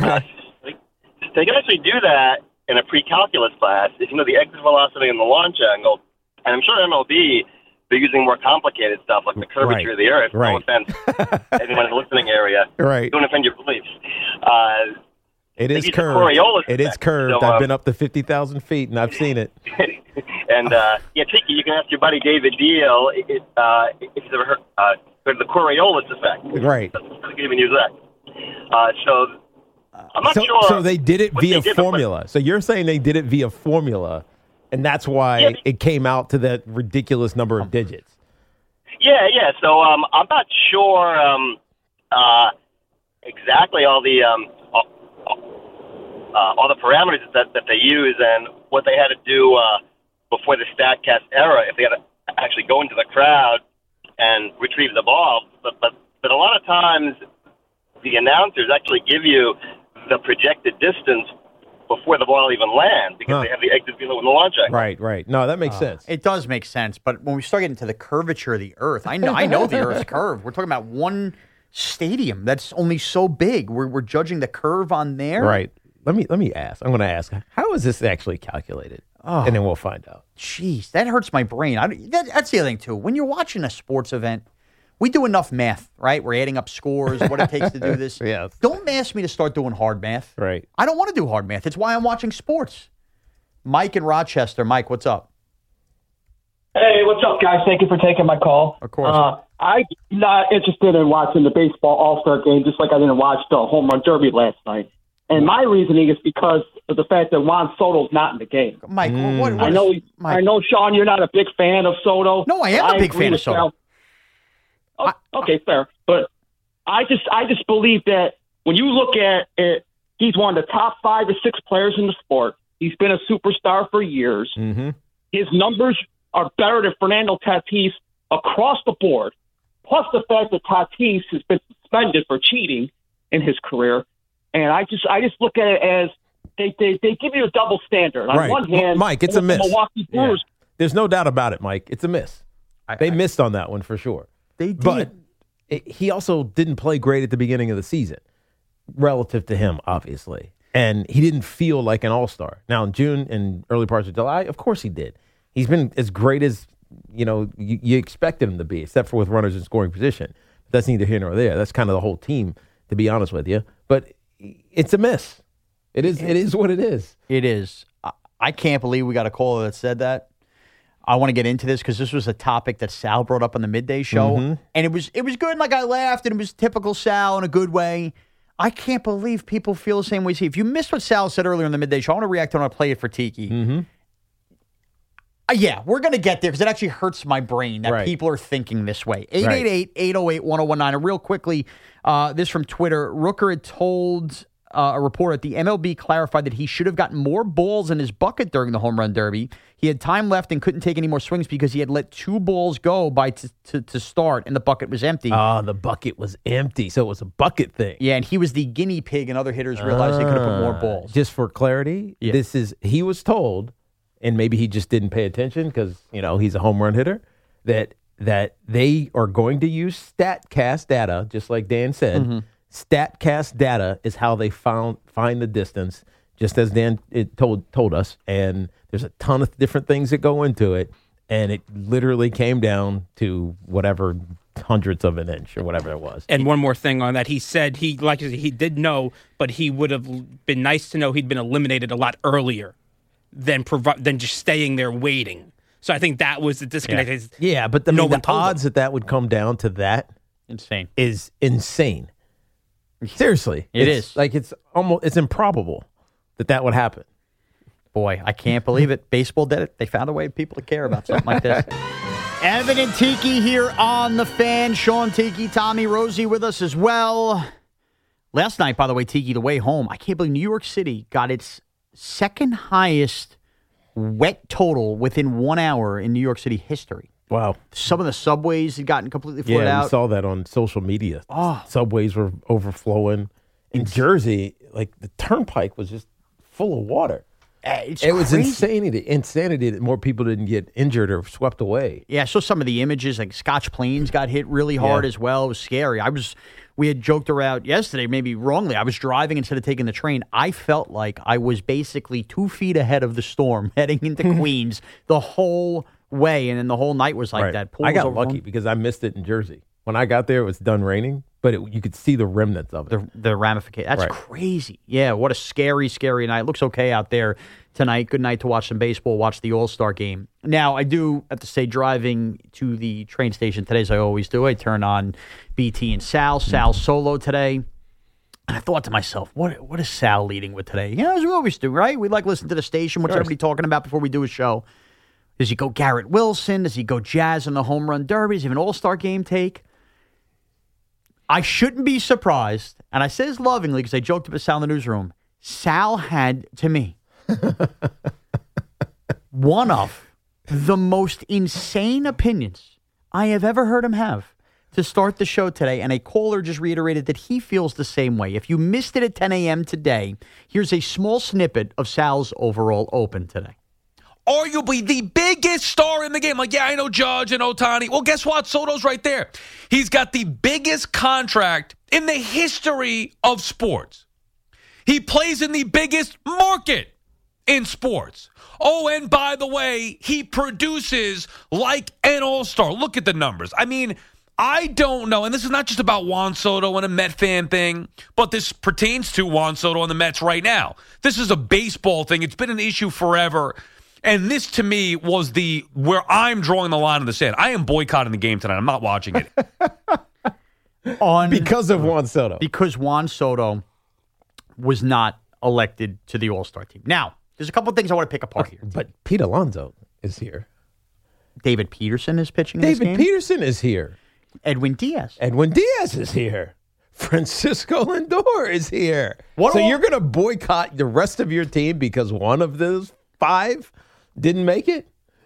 Speaker 10: They can actually do that in a pre-calculus class, if you know the exit velocity and the launch angle. And I'm sure MLB, they're using more complicated stuff like the curvature of the Earth.
Speaker 2: Right.
Speaker 10: No offense, anyone in the listening area.
Speaker 2: Right.
Speaker 10: Don't offend your beliefs.
Speaker 2: It is curved. It is curved.
Speaker 10: So,
Speaker 2: I've been up to 50,000 feet, and I've seen it.
Speaker 10: And, Tiki, you can ask your buddy David Deal if he's ever heard the Coriolis effect.
Speaker 2: Right.
Speaker 10: I can even use that. I'm not sure.
Speaker 2: So they did it via formula. So you're saying they did it via formula, and that's why it came out to that ridiculous number of digits.
Speaker 10: Yeah. So I'm not sure exactly all the parameters that they use and what they had to do before the StatCast era, if they had to actually go into the crowd and retrieve the ball. But a lot of times the announcers actually give you the projected distance before the ball even lands because they have the exit velo and the launch angle.
Speaker 2: Right. No, that makes sense.
Speaker 1: It does make sense, but when we start getting to the curvature of the Earth, I know the Earth's curved. We're talking about one stadium that's only so big. We're judging the curve on there.
Speaker 2: Right. Let me ask. I'm going to ask, how is this actually calculated? And then we'll find out.
Speaker 1: Jeez, that hurts my brain. That's the other thing, too. When you're watching a sports event, we do enough math, right? We're adding up scores, what it takes to do this.
Speaker 2: Yes.
Speaker 1: Don't ask me to start doing hard math.
Speaker 2: Right.
Speaker 1: I don't want to do hard math. It's why I'm watching sports. Mike in Rochester. Mike, what's up?
Speaker 11: Hey, what's up, guys? Thank you for taking my call.
Speaker 1: Of course.
Speaker 11: I'm not interested in watching the baseball All-Star game, just like I didn't watch the Home Run Derby last night. And my reasoning is because of the fact that Juan Soto's not in the game.
Speaker 1: Mike,
Speaker 11: I know, Sean, you're not a big fan of Soto.
Speaker 1: No, I am a big fan of Soto.
Speaker 11: Okay, fair. But I just believe that when you look at it, he's one of the top 5 or 6 players in the sport. He's been a superstar for years.
Speaker 2: Mm-hmm.
Speaker 11: His numbers are better than Fernando Tatis across the board. Plus the fact that Tatis has been suspended for cheating in his career. And I just look at it as they give you a double standard. On one hand,
Speaker 2: Mike, it's a miss.
Speaker 11: Milwaukee Brewers.
Speaker 2: Yeah. There's no doubt about it, Mike. It's a miss. They missed on that one for sure.
Speaker 1: They did.
Speaker 2: But he also didn't play great at the beginning of the season, relative to him, obviously. And he didn't feel like an all-star. Now, in June and early parts of July, of course he did. He's been as great as you expected him to be, except for with runners in scoring position. But that's neither here nor there. That's kind of the whole team, to be honest with you. But it's a miss. It is what it is.
Speaker 1: It is. I can't believe we got a caller that said that. I want to get into this because this was a topic that Sal brought up on the midday show.
Speaker 2: Mm-hmm.
Speaker 1: And it was good. Like, I laughed, and it was typical Sal in a good way. I can't believe people feel the same way as he. If you missed what Sal said earlier in the midday show, I want to react on it. I play it for Tiki.
Speaker 2: Mm-hmm.
Speaker 1: Yeah, we're going to get there because it actually hurts my brain that people are thinking this way. 888-808-1019. And real quickly, this from Twitter. Rooker had told a report at the MLB clarified that he should have gotten more balls in his bucket during the home run derby. He had time left and couldn't take any more swings because he had let 2 balls go to start, and the bucket was empty.
Speaker 2: Oh, the bucket was empty, so it was a bucket thing.
Speaker 1: Yeah, and he was the guinea pig, and other hitters realized they could have put more balls.
Speaker 2: Just for clarity, he was told, and maybe he just didn't pay attention because, he's a home run hitter, that they are going to use StatCast data, just like Dan said. Mm-hmm. StatCast data is how they find the distance, just as Dan told us. And there's a ton of different things that go into it. And it literally came down to whatever hundredths of an inch or whatever it was.
Speaker 6: And one more thing on that. He said he did know, but he would have been nice to know he'd been eliminated a lot earlier than just staying there waiting. So I think that was the disconnect.
Speaker 2: Yeah, but the odds that would come down to that is insane. Seriously.
Speaker 1: It is.
Speaker 2: Like it's improbable that would happen.
Speaker 1: Boy, I can't believe it. Baseball did it. They found a way for people to care about something like this. Evan and Tiki here on The Fan. Sean, Tiki, Tommy, Rosie with us as well. Last night, by the way, Tiki, the way home, I can't believe New York City got its second highest wet total within 1 hour in New York City history.
Speaker 2: Wow.
Speaker 1: Some of the subways had gotten completely flooded out.
Speaker 2: Yeah, we saw that on social media. Subways were overflowing. In Jersey, like the turnpike was just full of water.
Speaker 1: It
Speaker 2: was insanity that more people didn't get injured or swept away.
Speaker 1: Yeah, I saw some of the images, like Scotch Plains got hit really hard as well. It was scary. We had joked around yesterday, maybe wrongly. I was driving instead of taking the train. I felt like I was basically 2 feet ahead of the storm heading into Queens the whole way, and then the whole night was like that.
Speaker 2: I got lucky because I missed it in Jersey. When I got there, it was done raining, but you could see the remnants of it.
Speaker 1: The ramification. That's crazy. Yeah, what a scary, scary night. It looks okay out there tonight. Good night to watch some baseball, watch the All-Star game. Now, I do have to say, driving to the train station today, as I always do, I turn on BT and Sal solo today. And I thought to myself, what is Sal leading with today? As we always do, right? We like listen to the station. What's everybody talking about before we do a show? Does he go Garrett Wilson? Does he go Jazz in the home run derby? Does he have an All-Star game take? I shouldn't be surprised, and I say this lovingly because I joked about Sal in the newsroom. Sal had, to me, one of the most insane opinions I have ever heard him have to start the show today, and a caller just reiterated that he feels the same way. If you missed it at 10 a.m. today, here's a small snippet of Sal's overall open today.
Speaker 12: Arguably the biggest star in the game. Like, yeah, I know Judge and Ohtani. Well, guess what? Soto's right there. He's got the biggest contract in the history of sports. He plays in the biggest market in sports. Oh, and by the way, he produces like an all-star. Look at the numbers. I mean, I don't know, and this is not just about Juan Soto and a Met fan thing, but this pertains to Juan Soto and the Mets right now. This is a baseball thing. It's been an issue forever. And this, to me, was where I'm drawing the line in the sand. I am boycotting the game tonight. I'm not watching it.
Speaker 2: Because of Juan Soto.
Speaker 1: Because Juan Soto was not elected to the All-Star team. Now, there's a couple of things I want to pick apart here.
Speaker 2: But Pete Alonso is here.
Speaker 1: David Peterson is pitching this game.
Speaker 2: David Peterson is here.
Speaker 1: Edwin Diaz.
Speaker 2: Edwin Diaz is here. Francisco Lindor is here. You're going to boycott the rest of your team because one of those 5 didn't make it?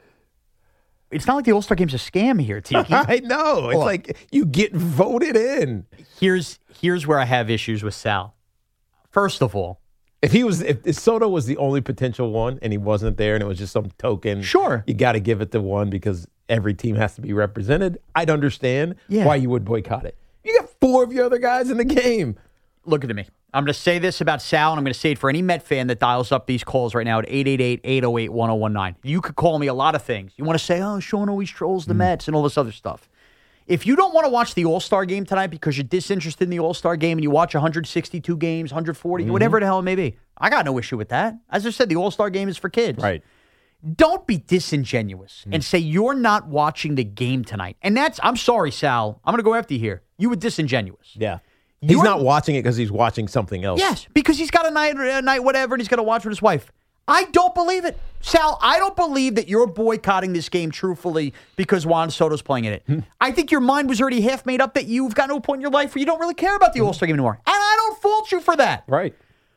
Speaker 1: It's not like the All-Star Game's a scam here, Tiki.
Speaker 2: I know. It's like you get voted in.
Speaker 1: Here's where I have issues with Sal. First of all,
Speaker 2: if Soto was the only potential one and he wasn't there and it was just some token,
Speaker 1: sure,
Speaker 2: you got to give it to one because every team has to be represented. I'd understand why you would boycott it. You got 4 of your other guys in the game.
Speaker 1: Look at me. I'm going to say this about Sal, and I'm going to say it for any Met fan that dials up these calls right now at 888-808-1019. You could call me a lot of things. You want to say, oh, Sean always trolls the Mets and all this other stuff. If you don't want to watch the All-Star game tonight because you're disinterested in the All-Star game and you watch 162 games, 140, whatever the hell it may be, I got no issue with that. As I said, the All-Star game is for kids.
Speaker 2: Right.
Speaker 1: Don't be disingenuous and say you're not watching the game tonight. And I'm sorry, Sal. I'm going to go after you here. You were disingenuous.
Speaker 2: Yeah. He's not watching it because he's watching something else.
Speaker 1: Yes, because he's got a night whatever, and he's going to watch with his wife. I don't believe it. Sal, I don't believe that you're boycotting this game truthfully because Juan Soto's playing in it. I think your mind was already half made up that you've gotten to a point in your life where you don't really care about the All-Star game anymore. And I don't fault you for that.
Speaker 2: Right.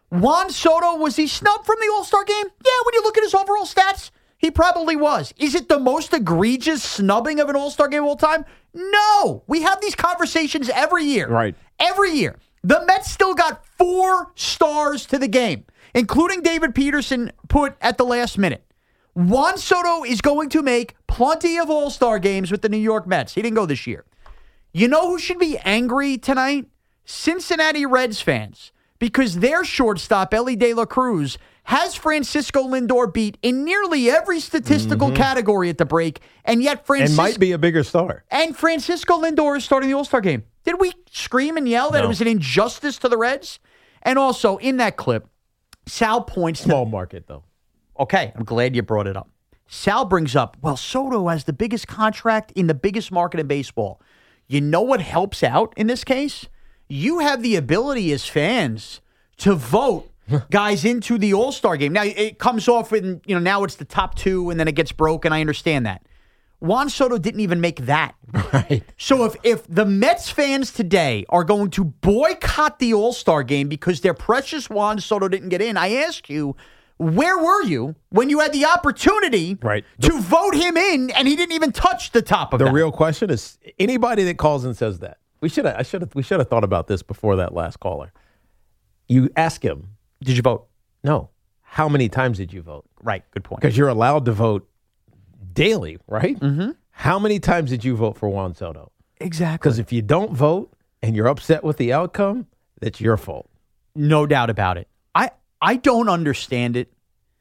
Speaker 1: Juan Soto, was he snubbed from the All-Star game? Yeah, when you look at his overall stats, he probably was. Is it the most egregious snubbing of an All-Star game of all time? No. We have these conversations every year.
Speaker 2: Right.
Speaker 1: Every year. The Mets still got 4 stars to the game, including David Peterson put at the last minute. Juan Soto is going to make plenty of All-Star games with the New York Mets. He didn't go this year. You know who should be angry tonight? Cincinnati Reds fans. Because their shortstop, Ellie De La Cruz, has Francisco Lindor beat in nearly every statistical category at the break, and yet
Speaker 2: And might be a bigger star.
Speaker 1: And Francisco Lindor is starting the All-Star game. Did we scream and yell that it was an injustice to the Reds? And also, in that clip, Sal points
Speaker 2: Small market, though.
Speaker 1: Okay, I'm glad you brought it up. Sal brings up, well, Soto has the biggest contract in the biggest market in baseball. You know what helps out in this case? You have the ability as fans to vote guys into the All-Star game. Now, it comes off in, now it's the top 2 and then it gets broken. I understand that. Juan Soto didn't even make that.
Speaker 2: Right.
Speaker 1: So if the Mets fans today are going to boycott the All-Star game because their precious Juan Soto didn't get in, I ask you, where were you when you had the opportunity to vote him in and he didn't even touch the top of
Speaker 2: The
Speaker 1: that?
Speaker 2: real question is anybody that calls and says that. We should have thought about this before that last caller. You ask him,
Speaker 1: did you vote?
Speaker 2: No. How many times did you vote?
Speaker 1: Right. Good point.
Speaker 2: Because you're allowed to vote daily, right? Mm-hmm. How many times did you vote for Juan Soto?
Speaker 1: Exactly.
Speaker 2: Because if you don't vote and you're upset with the outcome, that's your fault.
Speaker 1: No doubt about it. I don't understand it.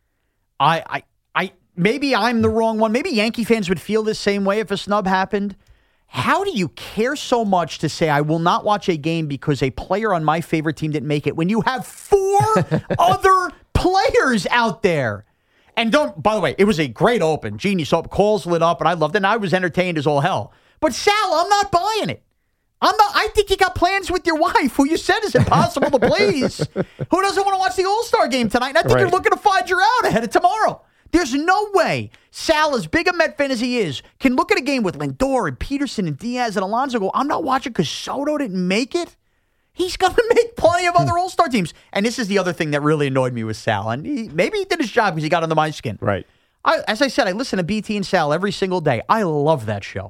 Speaker 1: I maybe I'm the wrong one. Maybe Yankee fans would feel the same way if a snub happened. How do you care so much to say I will not watch a game because a player on my favorite team didn't make it when you have 4 other players out there? And by the way, it was a great open. Genius open. Calls lit up, and I loved it, and I was entertained as all hell. But Sal, I'm not buying it. I think you got plans with your wife, who you said is impossible to please, who doesn't want to watch the All-Star game tonight. And I think you're looking to find your out ahead of tomorrow. There's no way Sal, as big a Met fan as he is, can look at a game with Lindor and Peterson and Diaz and Alonso and go, I'm not watching because Soto didn't make it. He's going to make plenty of other All-Star teams. And this is the other thing that really annoyed me with Sal. And maybe he did his job because he got under my skin.
Speaker 2: Right.
Speaker 1: As I said, I listen to BT and Sal every single day. I love that show.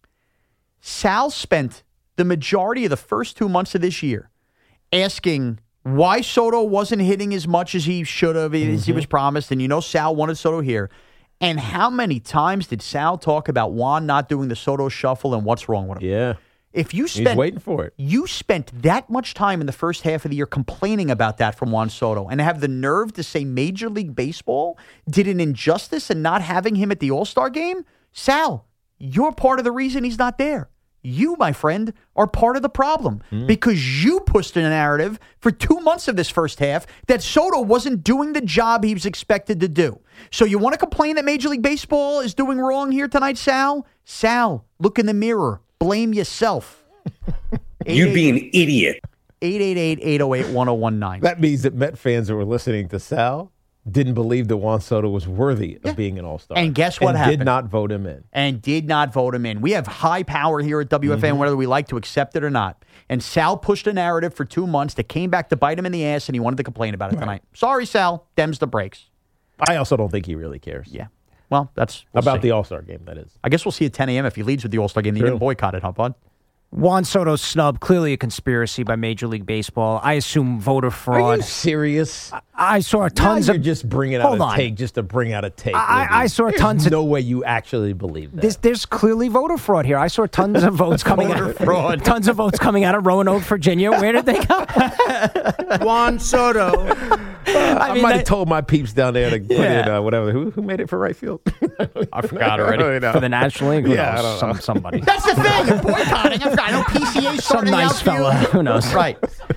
Speaker 1: Sal spent the majority of the first 2 months of this year asking why Soto wasn't hitting as much as he should have, as he was promised. And Sal wanted Soto here. And how many times did Sal talk about Juan not doing the Soto shuffle and what's wrong with him?
Speaker 2: Yeah.
Speaker 1: If you
Speaker 2: He's waiting for it.
Speaker 1: You spent that much time in the first half of the year complaining about that from Juan Soto and have the nerve to say Major League Baseball did an injustice in not having him at the All-Star game? Sal, you're part of the reason he's not there. You, my friend, are part of the problem because you pushed a narrative for 2 months of this first half that Soto wasn't doing the job he was expected to do. So you want to complain that Major League Baseball is doing wrong here tonight, Sal? Sal, look in the mirror. Blame yourself.
Speaker 13: You'd be an idiot.
Speaker 1: 888-808-1019.
Speaker 2: That means that Met fans that were listening to Sal didn't believe that Juan Soto was worthy of being an All-Star.
Speaker 1: And guess what happened?
Speaker 2: Did not vote him in. We have high power here at WFAN, whether we like to accept it or not. And Sal pushed a narrative for 2 months that came back to bite him in the ass, and he wanted to complain about it tonight. Sorry, Sal. Dems the brakes. I also don't think he really cares.
Speaker 1: Yeah. Well, that's...
Speaker 2: About the All-Star game, that is.
Speaker 1: I guess we'll see at 10 a.m. if he leads with the All-Star game. Then you didn't boycott it, huh, bud?
Speaker 3: Juan Soto's snub, clearly a conspiracy by Major League Baseball. I assume voter fraud.
Speaker 2: Are you serious?
Speaker 3: I saw tons of...
Speaker 2: You're just bringing out a take just to bring out a take.
Speaker 3: I saw tons of...
Speaker 2: no way you actually believe that.
Speaker 3: There's clearly voter fraud here. I saw tons of votes coming out. Tons of votes coming out of Roanoke, Virginia. Where did they go?
Speaker 13: Juan Soto.
Speaker 2: I might have told my peeps down there to put in whatever. Who made it for right field?
Speaker 1: I forgot already.
Speaker 3: For the National League? Who knows?
Speaker 2: I don't know.
Speaker 3: Somebody.
Speaker 1: That's the thing. You're boycotting. I know PCA
Speaker 3: Some
Speaker 1: started
Speaker 3: nice fella. Who knows?
Speaker 1: Right.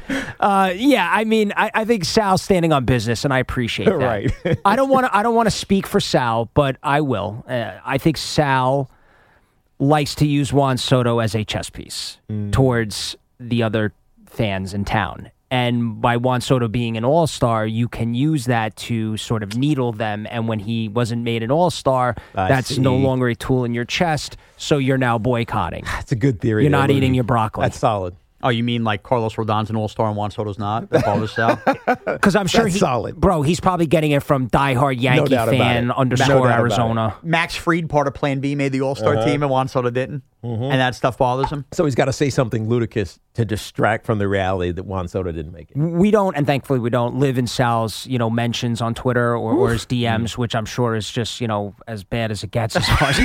Speaker 3: I think Sal's standing on business, and I appreciate that.
Speaker 2: Right.
Speaker 3: I don't want to speak for Sal, but I will. I think Sal likes to use Juan Soto as a chess piece towards the other fans in town. And by Juan Soto being an all-star, you can use that to sort of needle them. And when he wasn't made an all-star, that's no longer a tool in your chest, so you're now boycotting.
Speaker 2: That's a good theory.
Speaker 3: You're not eating your broccoli.
Speaker 2: That's solid.
Speaker 1: Oh, you mean like Carlos Rodon's an all-star and Juan Soto's not?
Speaker 3: Because I'm sure
Speaker 2: solid.
Speaker 3: Bro, he's probably getting it from diehard Yankee fan _ Arizona.
Speaker 1: Max Fried, part of Plan B, made the all-star team and Juan Soto didn't. And that stuff bothers him.
Speaker 2: So he's got to say something ludicrous to distract from the reality that Juan Soto didn't make it.
Speaker 3: We don't, and thankfully we don't, live in Sal's, mentions on Twitter or his DMs, which I'm sure is just, as bad as it gets as far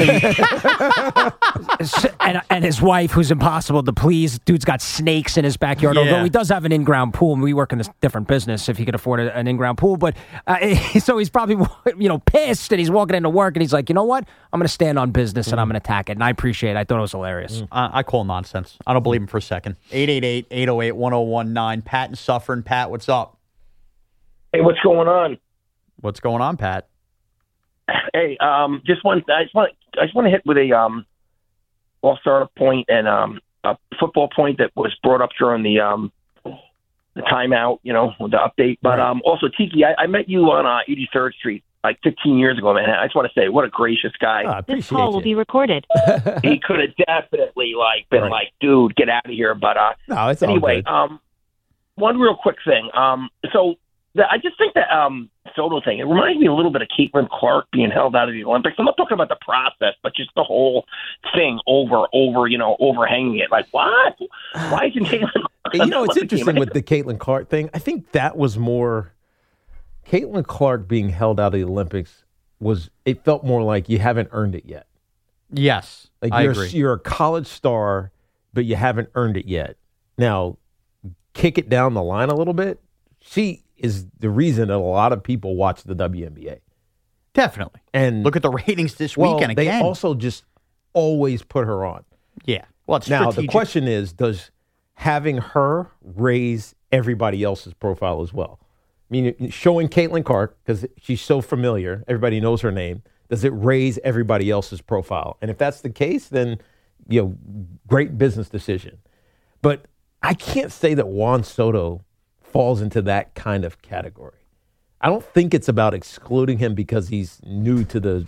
Speaker 3: as and his wife, who's impossible to please. Dude's got snakes in his backyard, although he does have an in-ground pool, and we work in a different business if he could afford an in-ground pool. But so he's probably, pissed, and he's walking into work, and he's like, you know what? I'm going to stand on business, and I'm going to attack it. And I appreciate it. I thought it was hilarious.
Speaker 1: I call nonsense. I don't believe him for a second. 888-808-1019. Pat and Suffern. Pat, what's up?
Speaker 14: Hey, what's going on?
Speaker 1: What's going on, Pat?
Speaker 14: Hey, I just want to hit with a all-star point and a football point that was brought up during the timeout, with the update. But also, Tiki, I met you on 83rd Street like 15 years ago, man. I just want to say, what a gracious guy.
Speaker 15: This call will be recorded.
Speaker 14: He could have definitely been like, dude, get out of here. But
Speaker 2: no, it's
Speaker 14: anyway,
Speaker 2: all good.
Speaker 14: One real quick thing. I just think that Soto thing, it reminds me a little bit of Caitlin Clark being held out of the Olympics. I'm not talking about the process, but just the whole thing overhanging it. Like, what? Why isn't Caitlin Clark on the
Speaker 2: It's
Speaker 14: Olympic
Speaker 2: interesting
Speaker 14: team?
Speaker 2: with the Caitlin Clark thing. I think that was more Caitlin Clark being held out of the Olympics it felt more like you haven't earned it yet.
Speaker 1: Yes,
Speaker 2: like
Speaker 1: I agree.
Speaker 2: You're a college star, but you haven't earned it yet. Now, kick it down the line a little bit. She is the reason that a lot of people watch the WNBA.
Speaker 1: Definitely.
Speaker 2: And
Speaker 1: look at the ratings this weekend again.
Speaker 2: They also just always put her on.
Speaker 1: Yeah. Well, it's
Speaker 2: now,
Speaker 1: strategic.
Speaker 2: the question is, does having her raise everybody else's profile as well? I mean, showing Caitlin Clark, because she's so familiar, everybody knows her name, does it raise everybody else's profile? And if that's the case, then, great business decision. But I can't say that Juan Soto falls into that kind of category. I don't think it's about excluding him because he's new to the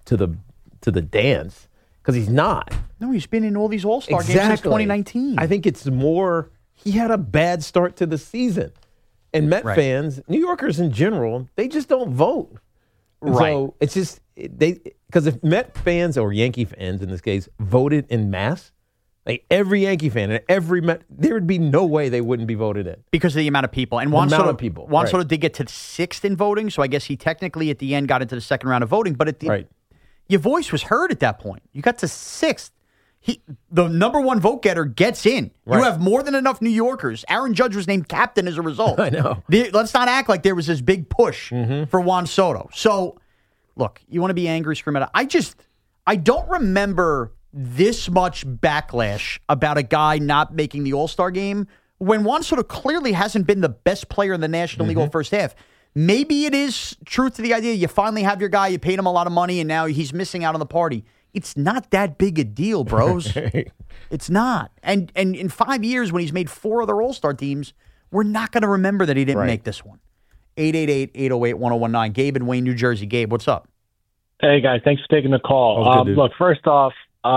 Speaker 2: dance, because he's not.
Speaker 1: No, he's been in all these All-Star games since 2019.
Speaker 2: I think it's more he had a bad start to the season. And Met fans, New Yorkers in general, they just don't vote.
Speaker 1: Right.
Speaker 2: So it's just because if Met fans or Yankee fans in this case voted in mass, like every Yankee fan and every Met, there would be no way they wouldn't be voted in
Speaker 1: because of the amount of people. And Juan Soto did get to 6th in voting, so I guess he technically at the end got into the second round of voting. But your voice was heard at that point. You got to 6th. The number one vote getter gets in.
Speaker 2: Right.
Speaker 1: You have more than enough New Yorkers. Aaron Judge was named captain as a result.
Speaker 2: I know.
Speaker 1: Let's not act like there was this big push for Juan Soto. So, look, you want to be angry, scream at it. I don't remember this much backlash about a guy not making the All-Star game when Juan Soto clearly hasn't been the best player in the National League all first half. Maybe it is truth to the idea you finally have your guy, you paid him a lot of money, and now he's missing out on the party. It's not that big a deal, bros. It's not. And in 5 years, when he's made 4 other All-Star teams, we're not going to remember that he didn't make this one. 888-808-1019. Gabe in Wayne, New Jersey. Gabe, what's up?
Speaker 16: Hey, guys. Thanks for taking the call. Look, first off,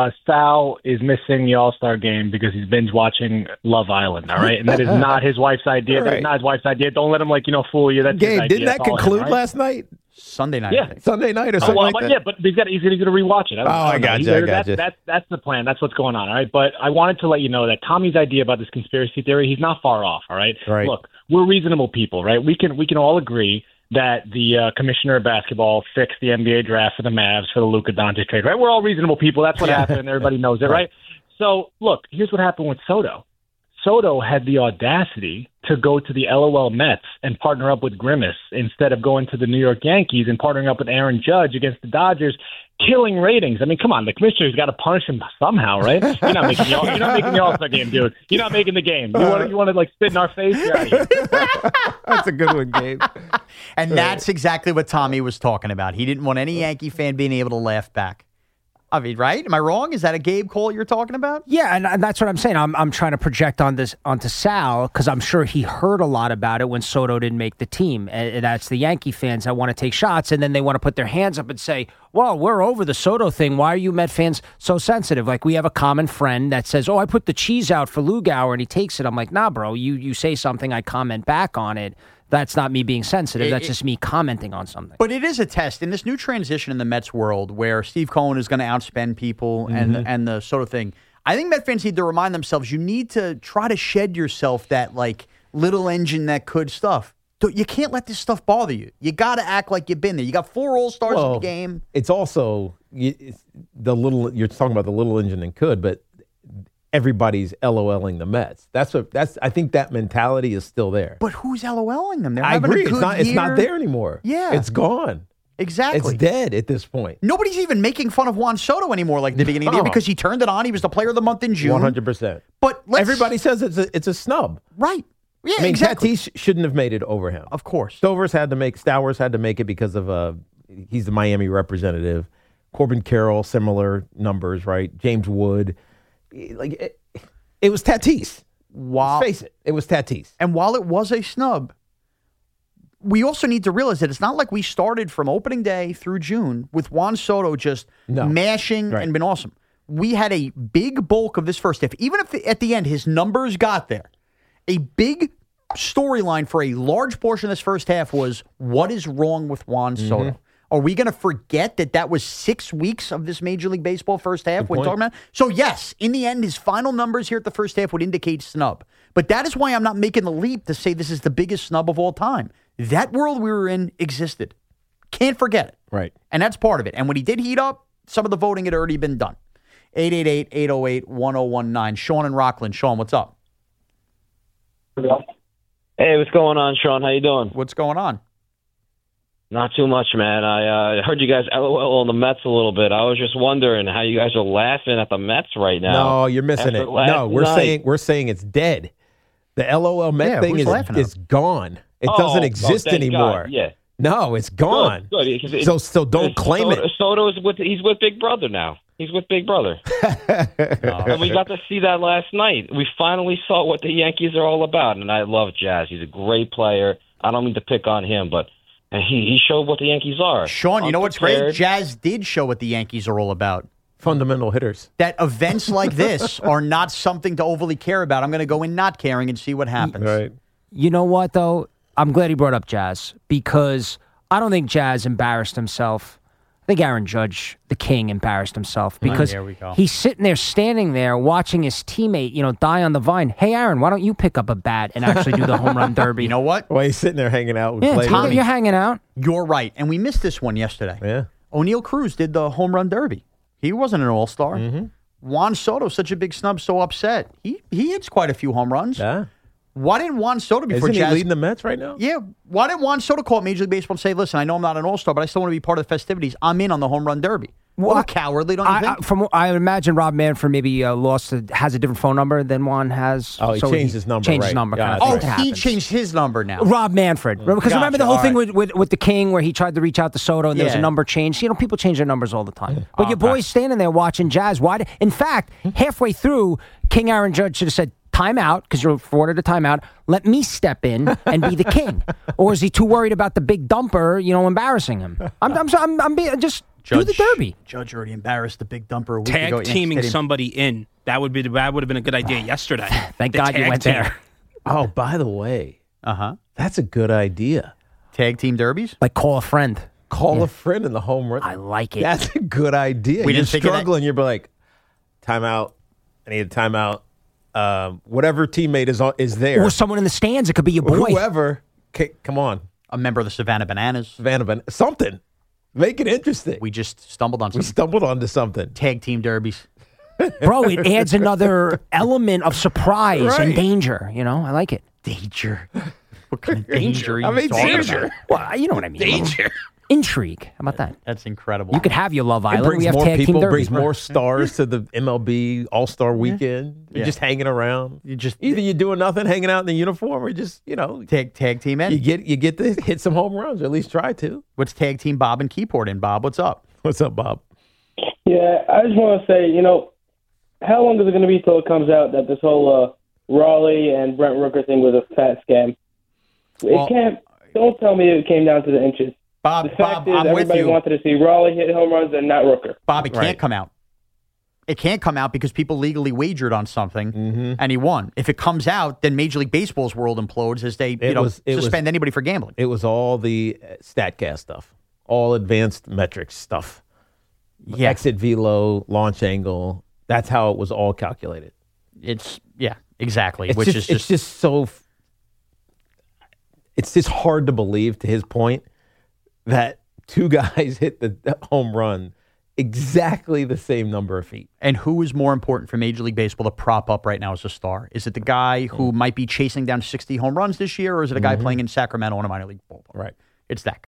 Speaker 16: Sal is missing the All-Star game because he's binge watching Love Island, all right? And that is not his wife's idea. That is not his wife's idea. Don't let him, fool you. That's his
Speaker 2: Gabe,
Speaker 16: idea.
Speaker 2: didn't that
Speaker 16: That's all
Speaker 2: conclude
Speaker 16: him, right?
Speaker 2: last night?
Speaker 1: Sunday night.
Speaker 16: Yeah.
Speaker 2: Sunday night or something like that?
Speaker 16: Yeah, but he's going to rewatch it.
Speaker 2: I got you.
Speaker 16: That's the plan. That's what's going on, all right? But I wanted to let you know that Tommy's idea about this conspiracy theory, he's not far off, all right? Look, we're reasonable people, right? We can all agree that the commissioner of basketball fixed the NBA draft for the Mavs for the Luka Doncic trade, right? We're all reasonable people. That's what happened. Everybody knows it, right? So, look, here's what happened with Soto. Soto had the audacity to go to the LOL Mets and partner up with Grimace instead of going to the New York Yankees and partnering up with Aaron Judge against the Dodgers, killing ratings. I mean, come on, the commissioner's got to punish him somehow, right? You're not making the All-Star game, dude. You're not making the game. You want to spit in our face? You're out of here.
Speaker 2: That's a good one, Gabe.
Speaker 1: And that's exactly what Tommy was talking about. He didn't want any Yankee fan being able to laugh back. I mean, right? Am I wrong? Is that a Gabe call you're talking about?
Speaker 3: Yeah, and that's what I'm saying. I'm trying to project onto Sal because I'm sure he heard a lot about it when Soto didn't make the team. And that's the Yankee fans that want to take shots, and then they want to put their hands up and say, well, we're over the Soto thing. Why are you Met fans so sensitive? Like, we have a common friend that says, I put the cheese out for Lugauer, and he takes it. I'm like, nah, bro, you say something, I comment back on it. That's not me being sensitive. That's just me commenting on something.
Speaker 1: But it is a test in this new transition in the Mets world where Steve Cohen is going to outspend people and the Soto thing. I think Met fans need to remind themselves you need to try to shed yourself that like little engine that could stuff. You can't let this stuff bother you. You got to act like you've been there. You got 4 All-Stars in the game.
Speaker 2: It's also it's the little. You're talking about the little engine that could, but everybody's LOLing the Mets. I think that mentality is still there.
Speaker 1: But who's LOLing them? They're
Speaker 2: I
Speaker 1: having
Speaker 2: agree.
Speaker 1: a good
Speaker 2: It's
Speaker 1: year.
Speaker 2: not there anymore.
Speaker 1: Yeah.
Speaker 2: It's gone.
Speaker 1: Exactly.
Speaker 2: It's dead at this point.
Speaker 1: Nobody's even making fun of Juan Soto anymore like the beginning of the year because he turned it on. He was the player of the month in June.
Speaker 2: 100%.
Speaker 1: But
Speaker 2: everybody says it's a snub.
Speaker 1: Right. Yeah,
Speaker 2: I mean,
Speaker 1: exactly.
Speaker 2: Tatis shouldn't have made it over him.
Speaker 1: Of course.
Speaker 2: Stowers had to make it because of he's the Miami representative. Corbin Carroll, similar numbers, right? James Wood. It was Tatis. Let's face it. It was Tatis.
Speaker 1: And while it was a snub, we also need to realize that it's not like we started from opening day through June with Juan Soto just mashing and been awesome. We had a big bulk of this first half. Even if at the end his numbers got there, a big storyline for a large portion of this first half was what is wrong with Juan Soto? Are we going to forget that was 6 weeks of this Major League Baseball first half when talking about? So, yes, in the end, his final numbers here at the first half would indicate snub. But that is why I'm not making the leap to say this is the biggest snub of all time. That world we were in existed. Can't forget it.
Speaker 2: Right.
Speaker 1: And that's part of it. And when he did heat up, some of the voting had already been done. 888-808-1019. Sean in Rockland. Sean, what's up?
Speaker 15: Hey, what's going on, Sean? How you doing?
Speaker 1: What's going on?
Speaker 15: Not too much, man. I heard you guys LOL on the Mets a little bit. I was just wondering how you guys are laughing at the Mets right now.
Speaker 2: No, you're missing it. No, we're saying it's dead. The LOL Met thing is gone. It doesn't exist anymore.
Speaker 15: God. Yeah.
Speaker 2: No, it's gone.
Speaker 15: Good.
Speaker 2: So don't claim it.
Speaker 15: Soto's he's with Big Brother now. He's with Big Brother. And we got to see that last night. We finally saw what the Yankees are all about. And I love Jazz. He's a great player. I don't mean to pick on him, but he showed what the Yankees are.
Speaker 1: Sean, you know what's great? Jazz did show what the Yankees are all about.
Speaker 2: Fundamental hitters.
Speaker 1: That events like this are not something to overly care about. I'm going to go in not caring and see what happens.
Speaker 2: Right.
Speaker 3: You know what, though? I'm glad he brought up Jazz because I don't think Jazz embarrassed himself. I think Aaron Judge, the king, embarrassed himself because
Speaker 1: there we go.
Speaker 3: He's sitting there, standing there, watching his teammate, die on the vine. Hey, Aaron, why don't you pick up a bat and actually do the home run derby?
Speaker 1: You know what?
Speaker 2: Well, he's sitting there hanging out with
Speaker 3: Yeah,
Speaker 2: Clay.
Speaker 3: Tommy, you're hanging out.
Speaker 1: You're right. And we missed this one yesterday.
Speaker 2: Yeah.
Speaker 1: O'Neal Cruz did the home run derby. He wasn't an all-star. Juan Soto, such a big snub, so upset. He hits quite a few home runs.
Speaker 2: Yeah.
Speaker 1: Why didn't Juan Soto before
Speaker 2: Isn't he
Speaker 1: Jazz
Speaker 2: leading the Mets right now?
Speaker 1: Yeah. Why didn't Juan Soto call Major League Baseball and say, listen, I know I'm not an all-star, but I still want to be part of the festivities. I'm in on the home run derby. Well, cowardly, don't you think?
Speaker 3: I imagine Rob Manfred maybe has a different phone number than Juan has.
Speaker 2: Oh, he changed his number,
Speaker 3: Changed
Speaker 2: right.
Speaker 3: his number.
Speaker 2: Yeah,
Speaker 3: kind of
Speaker 1: Oh,
Speaker 3: thing.
Speaker 1: he changed his number now.
Speaker 3: Rob Manfred. Because remember the whole
Speaker 1: Gotcha.
Speaker 3: thing with the King where he tried to reach out to Soto and there was a
Speaker 1: Yeah.
Speaker 3: number change. People change their numbers all the time. But your boy's standing there watching Jazz. In fact, halfway through, King Aaron Judge should have said, timeout, because you're afforded a timeout. Let me step in and be the king. Or is he too worried about the big dumper, embarrassing him? I'm being just do the derby.
Speaker 1: Judge already embarrassed the big dumper a week ago.
Speaker 6: Tag
Speaker 1: at Yankee
Speaker 6: teaming
Speaker 1: Stadium.
Speaker 6: somebody in that would have been a good idea yesterday.
Speaker 3: Thank
Speaker 6: The
Speaker 3: God you
Speaker 6: tag
Speaker 3: went
Speaker 6: team.
Speaker 3: there.
Speaker 2: Oh, by the way, that's a good idea.
Speaker 1: Tag team derbies?
Speaker 3: Like call a friend.
Speaker 2: Call a friend in the home run.
Speaker 3: I like it.
Speaker 2: That's a good idea.
Speaker 1: We
Speaker 2: You're
Speaker 1: didn't think of that.
Speaker 2: struggling. You're like, timeout. I need a timeout. Whatever teammate is there.
Speaker 3: Or someone in the stands. It could be your boy.
Speaker 2: Whoever. Come on.
Speaker 1: A member of the Savannah Bananas.
Speaker 2: Something. Make it interesting.
Speaker 1: We just stumbled on
Speaker 2: We
Speaker 1: something.
Speaker 2: stumbled onto something.
Speaker 1: Tag team derbies.
Speaker 3: Bro, it adds another element of surprise and
Speaker 2: Right.
Speaker 3: danger. I like it.
Speaker 1: Danger. What kind of danger are you
Speaker 2: I mean,
Speaker 1: talking
Speaker 2: danger.
Speaker 1: about?
Speaker 3: Well, you know what I mean.
Speaker 6: Danger.
Speaker 3: Intrigue. How about that?
Speaker 1: That's incredible.
Speaker 3: You could have your Love
Speaker 2: It
Speaker 3: Island.
Speaker 2: brings
Speaker 3: We have
Speaker 2: more
Speaker 3: tag team
Speaker 2: people,
Speaker 3: derby.
Speaker 2: brings more stars to the MLB All-Star Weekend. You're
Speaker 1: Yeah.
Speaker 2: just hanging around.
Speaker 1: You just
Speaker 2: Either you're doing nothing, hanging out in the uniform, or just,
Speaker 1: tag team in.
Speaker 2: you get to hit some home runs, or at least try to.
Speaker 1: What's tag team Bob and Keyport in? Bob, what's up?
Speaker 2: What's up, Bob?
Speaker 17: Yeah, I just want to say, how long is it going to be till it comes out that this whole Raleigh and Brent Rooker thing was a fat scam? It can't. Don't tell me it came down to the inches.
Speaker 1: Bob,
Speaker 17: the fact is,
Speaker 1: I'm with
Speaker 17: everybody
Speaker 1: you.
Speaker 17: wanted to see Raleigh hit home runs and not Rooker.
Speaker 1: Bob, it can't come out. It can't come out because people legally wagered on something, and he won. If it comes out, then Major League Baseball's world implodes as they suspend anybody for gambling.
Speaker 2: It was all the StatCast stuff, all advanced metrics stuff.
Speaker 1: Yeah.
Speaker 2: Exit velo, launch angle. That's how it was all calculated.
Speaker 1: Exactly.
Speaker 2: It's just hard to believe, to his point, that two guys hit the home run exactly the same number of feet.
Speaker 1: And who is more important for Major League Baseball to prop up right now as a star? Is it the guy who might be chasing down 60 home runs this year, or is it a guy playing in Sacramento in a minor league ballpark?
Speaker 2: Right.
Speaker 1: It's that guy.